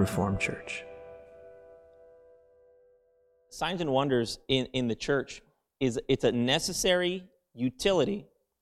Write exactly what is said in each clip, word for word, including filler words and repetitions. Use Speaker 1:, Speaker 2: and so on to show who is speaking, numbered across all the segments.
Speaker 1: Reformed Church.
Speaker 2: Signs and wonders in, in the church, is it's a necessary utility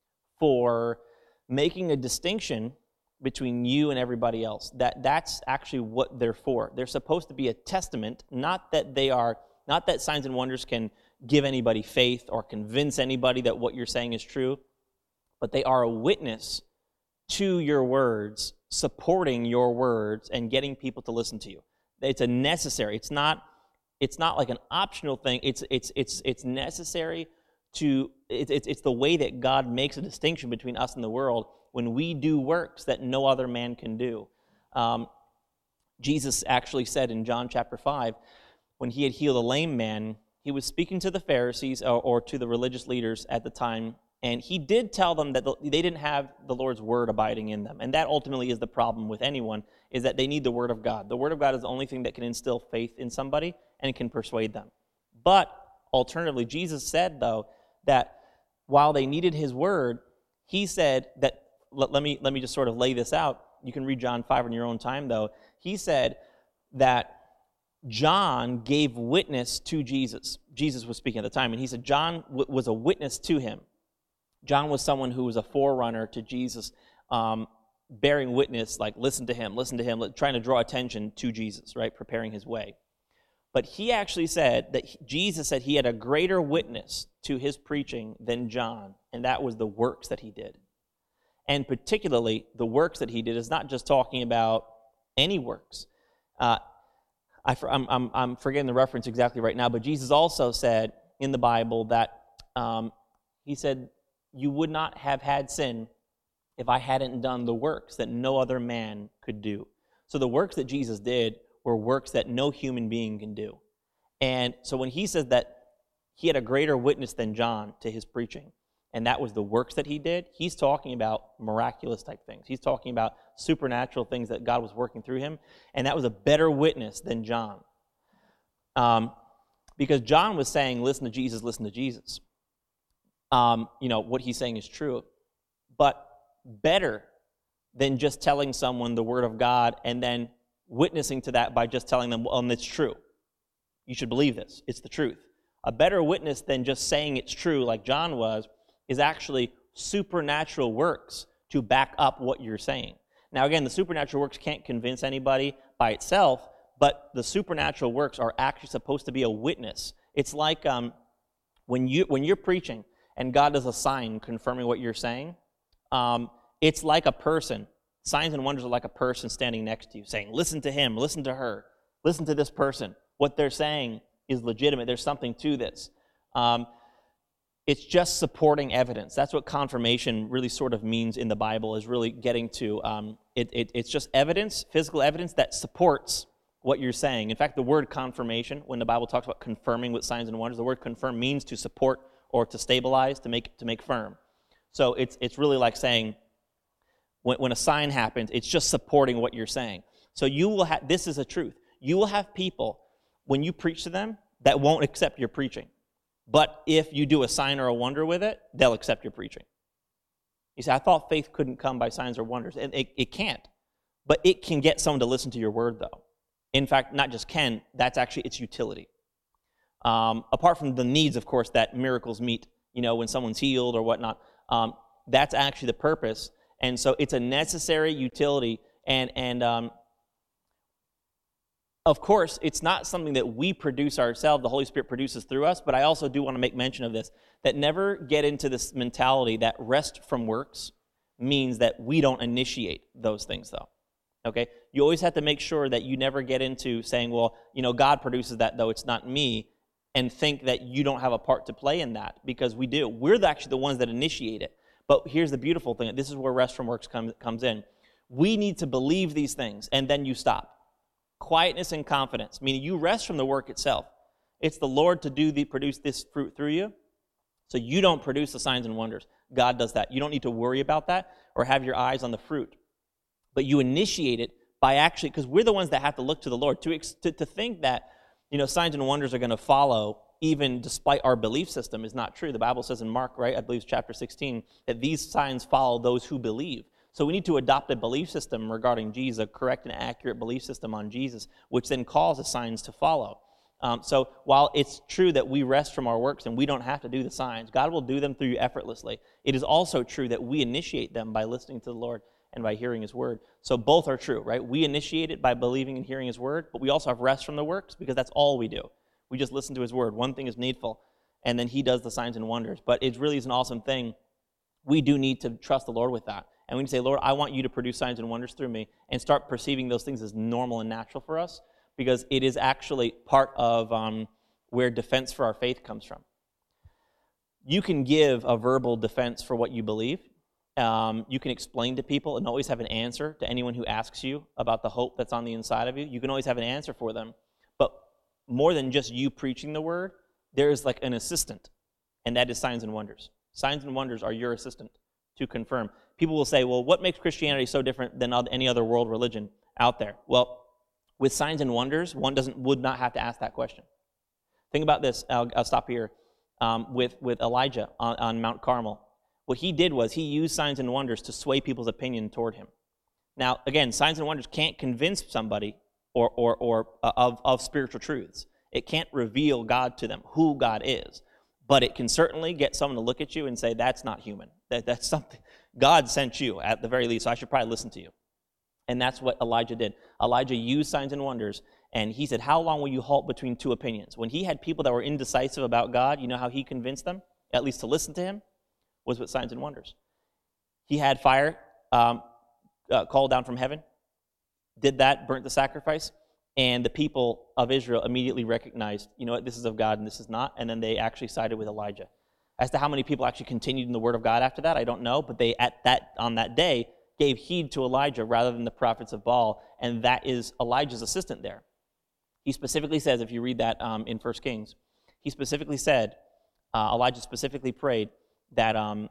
Speaker 2: for making a distinction between you and everybody else. That that's actually what they're for. They're supposed to be a testament, not that they are, not that signs and wonders can give anybody faith or convince anybody that what you're saying is true, but they are a witness to your words, supporting your words, and getting people to listen to you. It's a necessary. It's not. It's not like an optional thing. It's it's it's it's necessary to. It's it's it's the way that God makes a distinction between us and the world when we do works that no other man can do. Um, Jesus actually said in John chapter five, when he had healed a lame man, he was speaking to the Pharisees or, or to the religious leaders at the time. And he did tell them that the, they didn't have the Lord's word abiding in them. And that ultimately is the problem with anyone, is that they need the word of God. The word of God is the only thing that can instill faith in somebody and can persuade them. But alternatively, Jesus said, though, that while they needed his word, he said that, let, let me let me just sort of lay this out. You can read John five in your own time, though. He said that John gave witness to Jesus. Jesus was speaking at the time, and he said John w- was a witness to him. John was someone who was a forerunner to Jesus, um, bearing witness, like, listen to him, listen to him, trying to draw attention to Jesus, right, preparing his way. But he actually said that he, Jesus said he had a greater witness to his preaching than John, and that was the works that he did. And particularly, the works that he did is not just talking about any works. Uh, I, I'm, I'm, I'm forgetting the reference exactly right now, but Jesus also said in the Bible that um, he said, you would not have had sin if I hadn't done the works that no other man could do. So the works that Jesus did were works that no human being can do. And so when he says that he had a greater witness than John to his preaching, and that was the works that he did, he's talking about miraculous type things. He's talking about supernatural things that God was working through him, and that was a better witness than John. Um, because John was saying, listen to Jesus, listen to Jesus. Um, you know, what he's saying is true. But better than just telling someone the word of God and then witnessing to that by just telling them, well, it's true. You should believe this. It's the truth. A better witness than just saying it's true like John was is actually supernatural works to back up what you're saying. Now, again, the supernatural works can't convince anybody by itself, but the supernatural works are actually supposed to be a witness. It's like um, when you when you're preaching and God does a sign confirming what you're saying, um, it's like a person. Signs and wonders are like a person standing next to you saying, listen to him, listen to her, listen to this person. What they're saying is legitimate. There's something to this. Um, it's just supporting evidence. That's what confirmation really sort of means in the Bible, is really getting to, um, it, it, it's just evidence, physical evidence that supports what you're saying. In fact, the word confirmation, when the Bible talks about confirming with signs and wonders, the word confirm means to support or to stabilize, to make to make firm. So it's it's really like saying, when, when a sign happens, it's just supporting what you're saying. So you will have, this is a truth, you will have people, when you preach to them, that won't accept your preaching. But if you do a sign or a wonder with it, they'll accept your preaching. You say, I thought faith couldn't come by signs or wonders. And it, it can't. But it can get someone to listen to your word, though. In fact, not just can, that's actually its utility. Um, apart from the needs, of course, that miracles meet, you know, when someone's healed or whatnot, um, that's actually the purpose. And so it's a necessary utility. And, and um, of course, it's not something that we produce ourselves. The Holy Spirit produces through us. But I also do want to make mention of this, that never get into this mentality that rest from works means that we don't initiate those things, though. Okay? You always have to make sure that you never get into saying, well, you know, God produces that, though it's not me, and think that you don't have a part to play in that, because we do. We're actually the ones that initiate it. But here's the beautiful thing. This is where rest from works comes, comes in. We need to believe these things, and then you stop. Quietness and confidence, meaning you rest from the work itself. It's the Lord to do the produce this fruit through you, so you don't produce the signs and wonders. God does that. You don't need to worry about that or have your eyes on the fruit. But you initiate it by actually, because we're the ones that have to look to the Lord. To, to, to think that, you know, signs and wonders are going to follow even despite our belief system is not true. The Bible says in Mark, right, I believe it's chapter sixteen, that these signs follow those who believe. So we need to adopt a belief system regarding Jesus, a correct and accurate belief system on Jesus, which then causes signs to follow. Um, so while it's true that we rest from our works and we don't have to do the signs, God will do them through you effortlessly. It is also true that we initiate them by listening to the Lord and by hearing his word. So both are true, right? We initiate it by believing and hearing his word, but we also have rest from the works because that's all we do. We just listen to his word. One thing is needful, and then he does the signs and wonders. But it really is an awesome thing. We do need to trust the Lord with that. And we need to say, Lord, I want you to produce signs and wonders through me, and start perceiving those things as normal and natural for us, because it is actually part of um, where defense for our faith comes from. You can give a verbal defense for what you believe. Um, you can explain to people and always have an answer to anyone who asks you about the hope that's on the inside of you. You can always have an answer for them. But more than just you preaching the word, there is like an assistant, and that is signs and wonders. Signs and wonders are your assistant to confirm. People will say, well, what makes Christianity so different than any other world religion out there? Well, with signs and wonders, one doesn't would not have to ask that question. Think about this. I'll, I'll stop here. Um, with, with Elijah on, on Mount Carmel, what he did was he used signs and wonders to sway people's opinion toward him. Now, again, signs and wonders can't convince somebody or, or, or uh, of, of spiritual truths. It can't reveal God to them, who God is. But it can certainly get someone to look at you and say, that's not human. That, that's something. God sent you, at the very least, so I should probably listen to you. And that's what Elijah did. Elijah used signs and wonders, and he said, how long will you halt between two opinions? When he had people that were indecisive about God, you know how he convinced them, at least to listen to him, was with signs and wonders. He had fire um, uh, called down from heaven, did that, burnt the sacrifice, and the people of Israel immediately recognized, you know what, this is of God and this is not, and then they actually sided with Elijah. As to how many people actually continued in the word of God after that, I don't know, but they, at that on that day, gave heed to Elijah rather than the prophets of Baal, and that is Elijah's assistant there. He specifically says, if you read that um, in First Kings, he specifically said, uh, Elijah specifically prayed that um,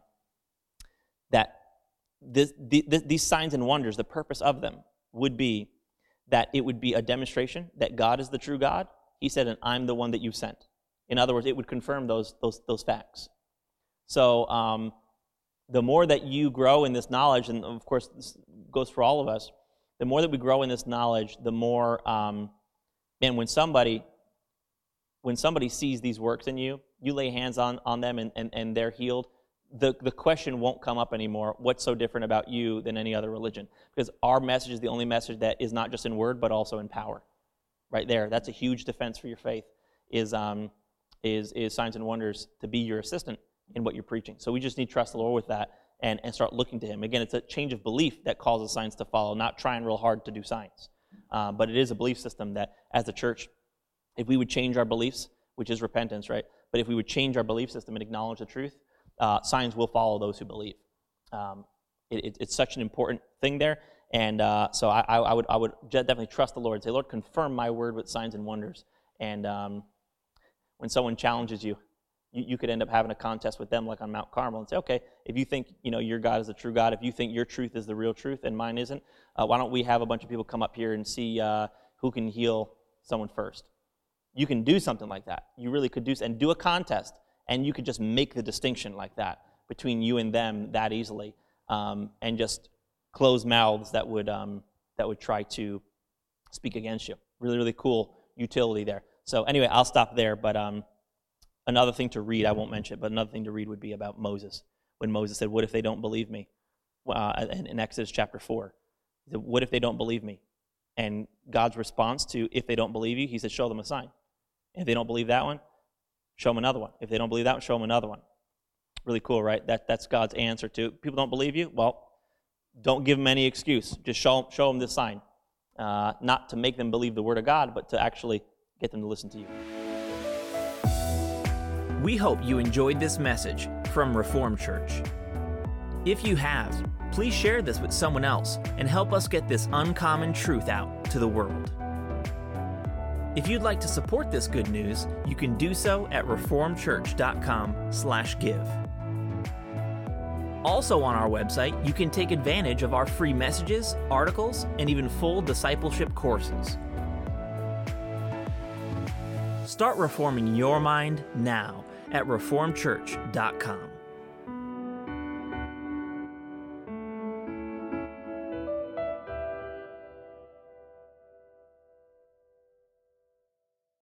Speaker 2: that this, the, the, these signs and wonders, the purpose of them would be that it would be a demonstration that God is the true God. He said, and I'm the one that you sent. In other words, it would confirm those those those facts. So um, the more that you grow in this knowledge, and of course this goes for all of us, the more that we grow in this knowledge, the more, um, and when somebody when somebody sees these works in you, you lay hands on, on them and, and, and they're healed, the, the question won't come up anymore, what's so different about you than any other religion? Because our message is the only message that is not just in word, but also in power. Right there, that's a huge defense for your faith, is um, is is signs and wonders to be your assistant in what you're preaching. So we just need to trust the Lord with that and, and start looking to him. Again, it's a change of belief that causes signs to follow, not trying real hard to do signs. Uh, but it is a belief system that, as a church, if we would change our beliefs, which is repentance, right? But if we would change our belief system and acknowledge the truth, uh, signs will follow those who believe. Um, it, it, it's such an important thing there. And uh, so I, I would I would definitely trust the Lord. Say, Lord, confirm my word with signs and wonders. And um, when someone challenges you, you, you could end up having a contest with them like on Mount Carmel and say, okay, if you think you know your God is the true God, if you think your truth is the real truth and mine isn't, uh, why don't we have a bunch of people come up here and see uh, who can heal someone first? You can do something like that. You really could do, and do a contest, and you could just make the distinction like that between you and them that easily, um, and just close mouths that would um, that would try to speak against you. Really, really cool utility there. So anyway, I'll stop there. But um, another thing to read, I won't mention it, but another thing to read would be about Moses. When Moses said, "What if they don't believe me?" Uh, in, in Exodus chapter four, he said, "What if they don't believe me?" And God's response to, "If they don't believe you," he said, "Show them a sign." If they don't believe that one, show them another one. If they don't believe that one, show them another one. Really cool, right? That that's God's answer to people don't believe you. Well, don't give them any excuse. Just show show them this sign, uh, not to make them believe the word of God, but to actually get them to listen to you.
Speaker 1: We hope you enjoyed this message from Reformed Church. If you have, please share this with someone else and help us get this uncommon truth out to the world. If you'd like to support this good news, you can do so at reformedchurch.com slash give. Also on our website, you can take advantage of our free messages, articles, and even full discipleship courses. Start reforming your mind now at reformed church dot com.